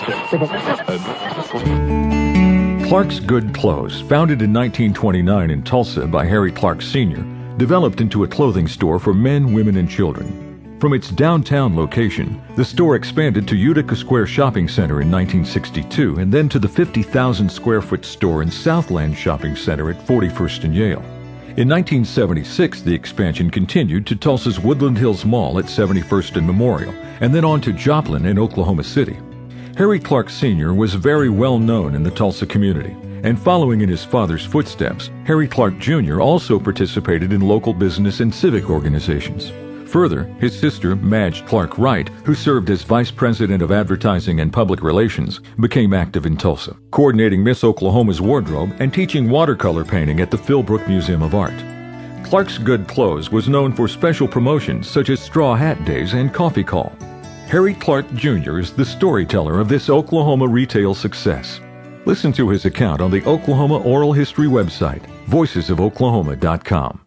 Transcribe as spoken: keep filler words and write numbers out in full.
Clark's Good Clothes, founded in nineteen twenty-nine in Tulsa by Harry Clark Senior, developed into a clothing store for men, women, and children. From its downtown location, the store expanded to Utica Square Shopping Center in nineteen sixty-two and then to the fifty thousand square foot store in Southland Shopping Center at forty-first and Yale. In nineteen seventy-six, the expansion continued to Tulsa's Woodland Hills Mall at seventy-first and Memorial, and then on to Joplin in Oklahoma City. Harry Clark Senior was very well known in the Tulsa community, and following in his father's footsteps, Harry Clark Junior also participated in local business and civic organizations. Further, his sister, Madge Clark Wright, who served as Vice President of Advertising and Public Relations, became active in Tulsa, coordinating Miss Oklahoma's wardrobe and teaching watercolor painting at the Philbrook Museum of Art. Clark's Good Clothes was known for special promotions such as Straw Hat Days and Coffee Call. Harry Clark Junior is the storyteller of this Oklahoma retail success. Listen to his account on the Oklahoma Oral History website, voices of oklahoma dot com.